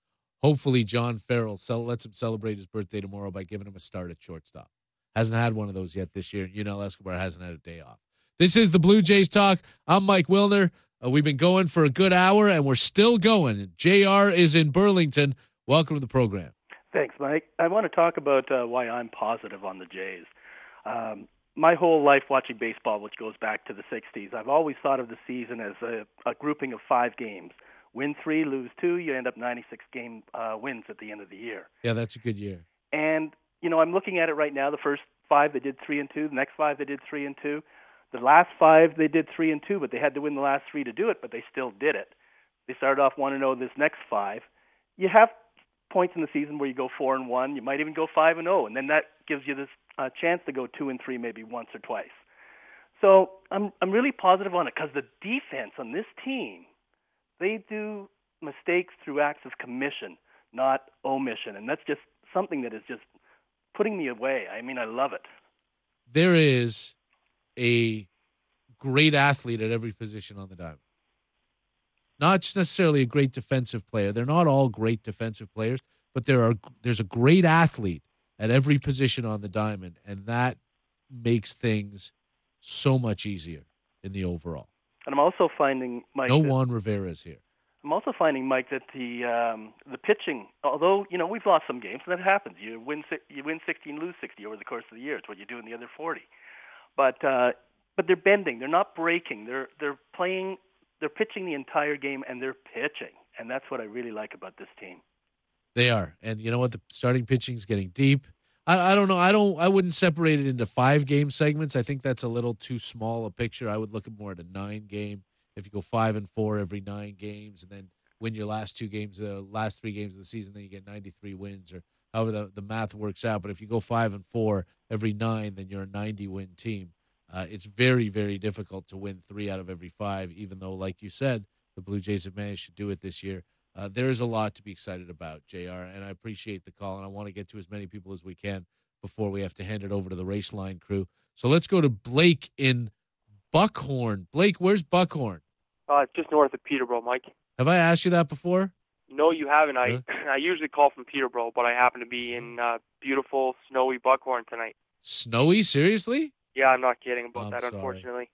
hopefully John Farrell cel- lets him celebrate his birthday tomorrow by giving him a start at shortstop. Hasn't had one of those yet this year. You know, Escobar hasn't had a day off. This is the Blue Jays Talk. I'm Mike Wilner. Uh, we've been going for a good hour, and we're still going. J R is in Burlington. Welcome to the program. Thanks, Mike. I want to talk about uh, why I'm positive on the Jays. Um, my whole life watching baseball, which goes back to the sixties, I've always thought of the season as a, a grouping of five games. Win three, lose two, you end up ninety-six game uh, wins at the end of the year. Yeah, that's a good year. And, you know, I'm looking at it right now. The first five, they did three and two. The next five, they did three and two. The last five, they did three and two, but they had to win the last three to do it, but they still did it. They started off one and oh this next five. You have points in the season where you go four and one. You might even go five and oh, and then that gives you this uh, chance to go two and three, maybe once or twice. So I'm I'm really positive on it because the defense on this team, they do mistakes through acts of commission, not omission, and that's just something that is just putting me away. I mean, I love it. There is a great athlete at every position on the diamond. Not just necessarily a great defensive player. They're not all great defensive players, but there are there's a great athlete at every position on the diamond, and that makes things so much easier in the overall. And I'm also finding, Mike, no that, Juan Rivera's here. I'm also finding, Mike, that the um, the pitching, although you know we've lost some games, and that happens. You win you win sixteen, lose sixty over the course of the year. It's what you do in the other forty. But uh, but they're bending. They're not breaking. They're they're playing. They're pitching the entire game, and they're pitching, and that's what I really like about this team. They are, and you know what? The starting pitching is getting deep. I, I don't know. I don't. I wouldn't separate it into five game segments. I think that's a little too small a picture. I would look at more at a nine game. If you go five and four every nine games, and then win your last two games, the last three games of the season, then you get ninety-three wins, or however the, the math works out. But if you go five and four every nine, then you're a ninety win team. Uh, it's very, very difficult to win three out of every five, even though, like you said, the Blue Jays have managed to do it this year. Uh, there is a lot to be excited about, J R, and I appreciate the call, and I want to get to as many people as we can before we have to hand it over to the Race Line crew. So let's go to Blake in Buckhorn. Blake, where's Buckhorn? Uh, it's just north of Peterborough, Mike. Have I asked you that before? No, you haven't. I Huh? I usually call from Peterborough, but I happen to be in uh, beautiful, snowy Buckhorn tonight. Snowy? Seriously? Yeah, I'm not kidding about I'm that, sorry. unfortunately.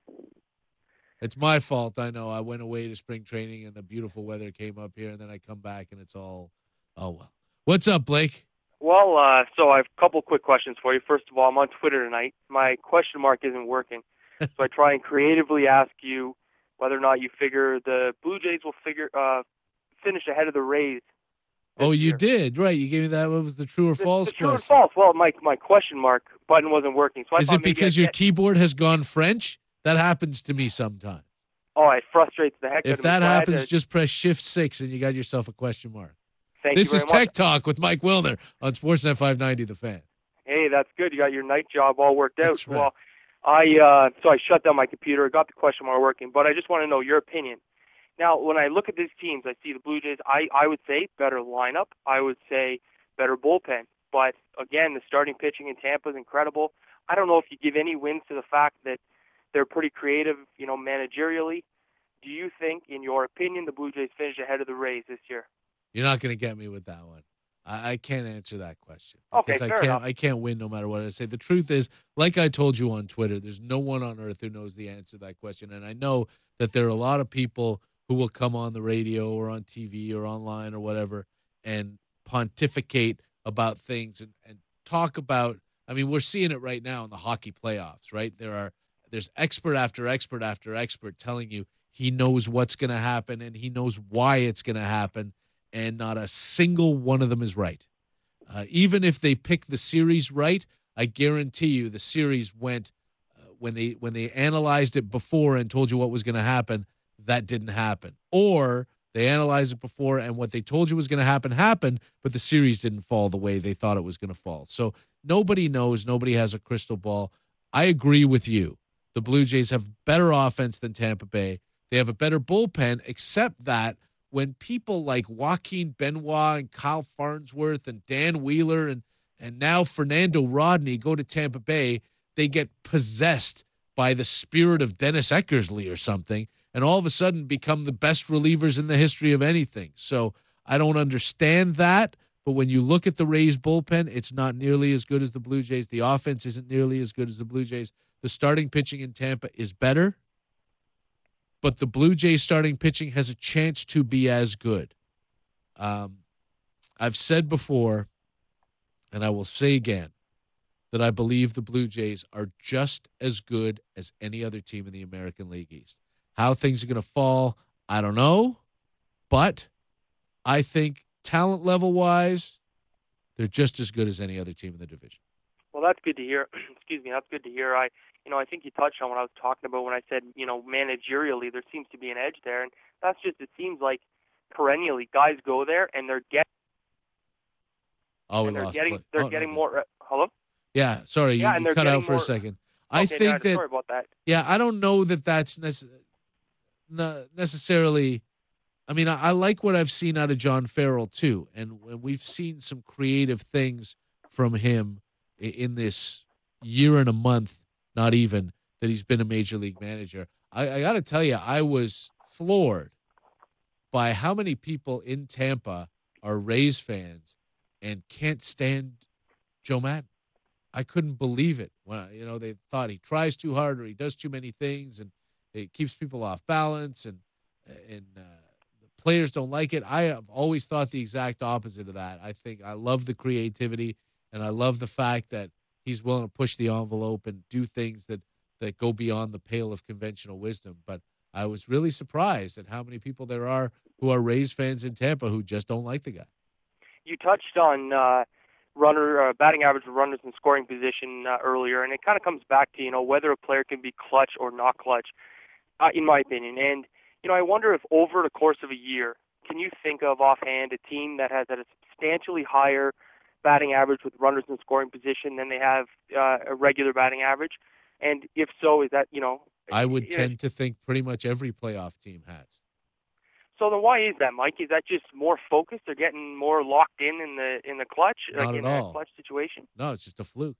It's my fault. I know. I went away to spring training, and the beautiful weather came up here, and then I come back, and it's all, oh, well. What's up, Blake? Well, uh, so I have a couple quick questions for you. First of all, I'm on Twitter tonight. My question mark isn't working, so I try and creatively ask you whether or not you figure the Blue Jays will figure uh, finish ahead of the Rays. Oh, you year. did, right? You gave me that. What was the true or The, false the true or question? false? Well, my my question mark button wasn't working. So I Is thought it maybe because I'd your get- keyboard has gone French? That happens to me sometimes. Oh, it frustrates the heck out If of me. that So I had happens, to- just press Shift six, and you got yourself a question mark. Thank this you is very much. Tech Talk with Mike Wilner on Sportsnet five ninety, The Fan. Hey, that's good. You got your night job all worked out. That's right. Well, I uh, so I shut down my computer, got the question mark working, but I just want to know your opinion. Now, when I look at these teams, I see the Blue Jays. I, I would say better lineup. I would say better bullpen. But again, the starting pitching in Tampa is incredible. I don't know if you give any wins to the fact that they're pretty creative, you know, managerially. Do you think, in your opinion, the Blue Jays finish ahead of the Rays this year? You're not going to get me with that one. I, I can't answer that question. Okay, because I fair can't, enough. I can't win no matter what I say. The truth is, like I told you on Twitter, there's no one on earth who knows the answer to that question. And I know that there are a lot of people who will come on the radio or on T V or online or whatever and pontificate about things and, and talk about, I mean, we're seeing it right now in the hockey playoffs, right? There are there's expert after expert after expert telling you he knows what's going to happen and he knows why it's going to happen, and not a single one of them is right. Uh, even if they pick the series right, I guarantee you the series went uh, when they when they analyzed it before and told you what was going to happen, that didn't happen. Or they analyzed it before and what they told you was going to happen happened, but the series didn't fall the way they thought it was going to fall. So nobody knows. Nobody has a crystal ball. I agree with you. The Blue Jays have better offense than Tampa Bay. They have a better bullpen, except that when people like Joaquin Benoit and Kyle Farnsworth and Dan Wheeler and, and now Fernando Rodney go to Tampa Bay, they get possessed by the spirit of Dennis Eckersley or something, and all of a sudden become the best relievers in the history of anything. So I don't understand that. But when you look at the Rays bullpen, it's not nearly as good as the Blue Jays. The offense isn't nearly as good as the Blue Jays. The starting pitching in Tampa is better, but the Blue Jays starting pitching has a chance to be as good. Um, I've said before, and I will say again, that I believe the Blue Jays are just as good as any other team in the American League East. How things are going to fall, I don't know, but I think talent level-wise, they're just as good as any other team in the division. Well, that's good to hear. Excuse me, that's good to hear. I, you know, I think you touched on what I was talking about when I said, you know, managerially, there seems to be an edge there, and that's just, it seems like perennially guys go there and they're getting, oh, we and they're lost getting, play. they're oh, getting no. more. Uh, hello. Yeah, sorry, you, Yeah, and you they're cut out getting for more- a second. I Okay, think no, that. sorry about that. Yeah, I don't know that that's nece- not necessarily. I mean, I, I like what I've seen out of John Farrell too, and, and we've seen some creative things from him in, in this year and a month, not even that he's been a major league manager. I, I got to tell you, I was floored by how many people in Tampa are Rays fans and can't stand Joe Madden. I couldn't believe it. When, you know, they thought he tries too hard or he does too many things and it keeps people off balance and and uh, the players don't like it. I have always thought the exact opposite of that. I think I love the creativity and I love the fact that he's willing to push the envelope and do things that, that go beyond the pale of conventional wisdom. But I was really surprised at how many people there are who are Rays fans in Tampa who just don't like the guy. You touched on uh, runner uh, batting average of runners in scoring position uh, earlier, and it kind of comes back to, you know, whether a player can be clutch or not clutch, uh, in my opinion. And, you know, I wonder if over the course of a year, can you think of offhand a team that has had a substantially higher batting average with runners in scoring position than they have uh, a regular batting average? And if so, is that, you know... I would you know, tend to think pretty much every playoff team has. So then why is that, Mike? Is that just more focused? They're getting more locked in in the in the clutch, Not like at in all. a clutch situation? No, it's just a fluke.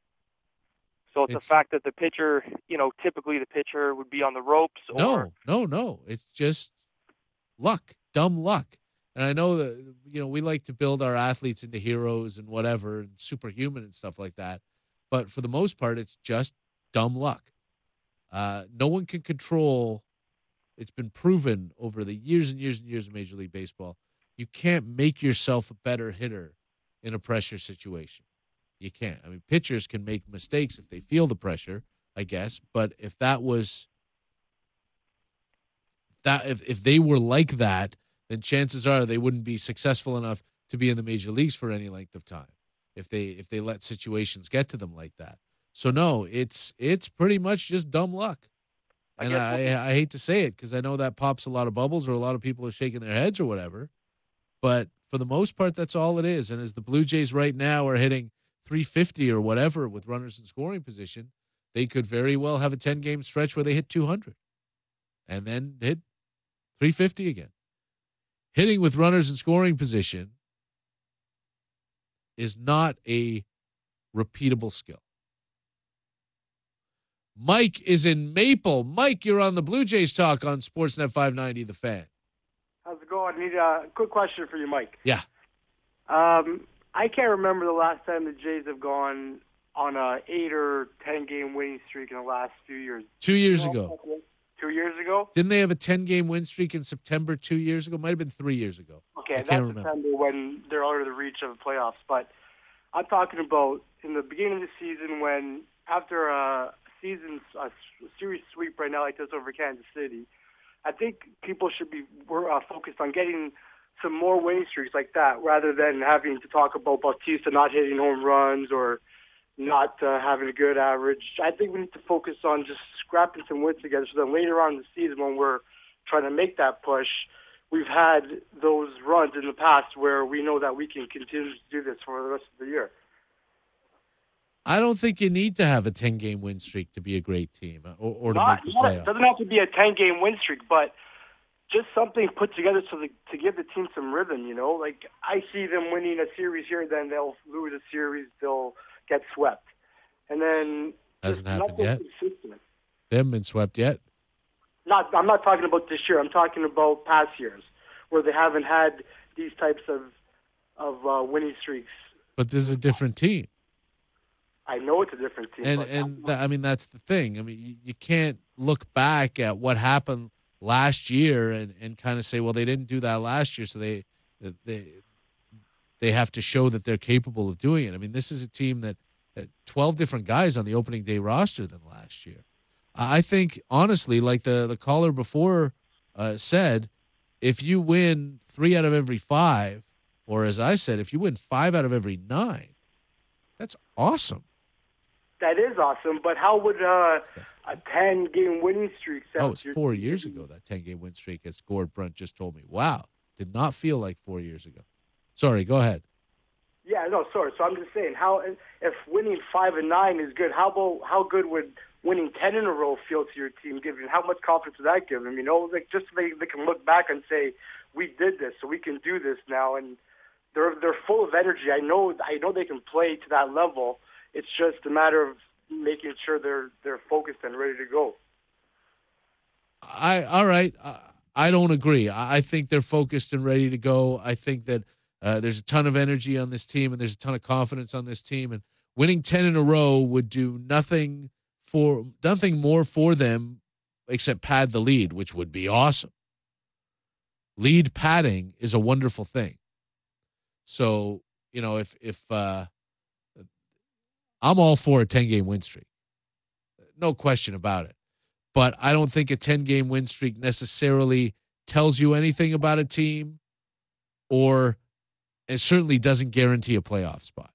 So it's, It's- the fact that the pitcher, you know, typically the pitcher would be on the ropes or... No, no, no. It's just luck, dumb luck. And I know that, you know, we like to build our athletes into heroes and whatever and superhuman and stuff like that. But for the most part, it's just dumb luck. Uh, no one can control. It's been proven over the years and years and years of Major League Baseball. You can't make yourself a better hitter in a pressure situation. You can't. I mean, pitchers can make mistakes if they feel the pressure, I guess. But if that was that, if if they were like that, then chances are they wouldn't be successful enough to be in the major leagues for any length of time. If they if they let situations get to them like that. So no, it's it's pretty much just dumb luck. And I, I, I hate to say it because I know that pops a lot of bubbles or a lot of people are shaking their heads or whatever. But for the most part, that's all it is. And as the Blue Jays right now are hitting three fifty or whatever with runners in scoring position, they could very well have a ten-game stretch where they hit two hundred and then hit three fifty again. Hitting with runners in scoring position is not a repeatable skill. Mike is in Maple. Mike, you're on the Blue Jays Talk on Sportsnet five ninety, The Fan. How's it going? I need a quick question for you, Mike. Yeah. Um, I can't remember the last time the Jays have gone on a eight or ten game winning streak in the last few years. Two years ago. Two years ago? Didn't they have a ten-game win streak in September two years ago? Might have been three years ago. Okay, I that's can't remember. September when they're out of the reach of the playoffs. But I'm talking about in the beginning of the season when after a season a series sweep right now like this over Kansas City, I think people should be we're, uh, focused on getting some more winning streaks like that rather than having to talk about Bautista not hitting home runs or not uh, having a good average. I think we need to focus on just scrapping some wins together so then later on in the season when we're trying to make that push, we've had those runs in the past where we know that we can continue to do this for the rest of the year. I don't think you need to have a ten-game win streak to be a great team or, or to Not, make the not, playoffs. it doesn't have to be a ten-game win streak, but just something put together so the, to give the team some rhythm, you know? Like, I see them winning a series here, then they'll lose a series, they'll get swept. And then Hasn't there's happened nothing yet. consistent. They haven't been swept yet. Not, I'm not talking about this year. I'm talking about past years where they haven't had these types of of uh, winning streaks. But this is a different team. I know it's a different team. And but and th- I mean that's the thing. I mean you, you can't look back at what happened last year and, and kind of say, well, they didn't do that last year, so they they they have to show that they're capable of doing it. I mean, this is a team that had twelve different guys on the opening day roster than last year. I think honestly, like the the caller before uh, said, if you win three out of every five, or as I said, if you win five out of every nine, that's awesome. That is awesome, but how would uh, a ten-game winning streak sound? Oh, it's four years ago, that ten-game win streak, as Gord Brunt just told me. Wow, did not feel like four years ago. Sorry, go ahead. Yeah, no, sorry. So I'm just saying, how if winning five and nine is good, how about how good would winning ten in a row feel to your team? Given how much confidence would that give them? You know, like just so they they can look back and say, we did this, so we can do this now, and they're they're full of energy. I know I know they can play to that level. It's just a matter of making sure they're they're focused and ready to go. I all right. I, I don't agree. I, I think they're focused and ready to go. I think that uh, there's a ton of energy on this team, and there's a ton of confidence on this team. And winning ten in a row would do nothing for nothing more for them except pad the lead, which would be awesome. Lead padding is a wonderful thing. So you know, if if uh, I'm all for a ten-game win streak. No question about it. But I don't think a ten-game win streak necessarily tells you anything about a team, or it certainly doesn't guarantee a playoff spot.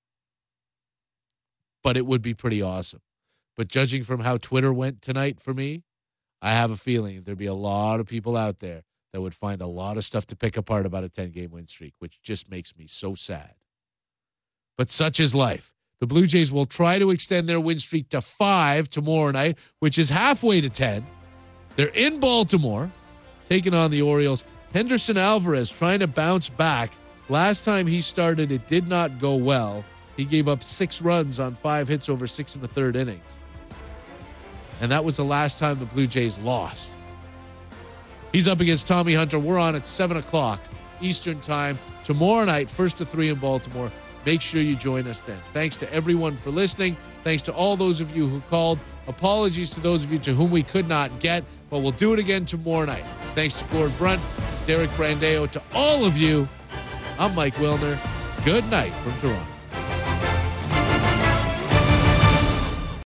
But it would be pretty awesome. But judging from how Twitter went tonight for me, I have a feeling there'd be a lot of people out there that would find a lot of stuff to pick apart about a ten-game win streak, which just makes me so sad. But such is life. The Blue Jays will try to extend their win streak to five tomorrow night, which is halfway to ten. They're in Baltimore, taking on the Orioles. Henderson Alvarez trying to bounce back. Last time he started, it did not go well. He gave up six runs on five hits over six and a third innings. And that was the last time the Blue Jays lost. He's up against Tommy Hunter. We're on at seven o'clock Eastern time. Tomorrow night, first to three in Baltimore. Make sure you join us then. Thanks to everyone for listening. Thanks to all those of you who called. Apologies to those of you to whom we could not get, but we'll do it again tomorrow night. Thanks to Gord Brunt, Derek Brandeo, to all of you. I'm Mike Wilner. Good night from Toronto.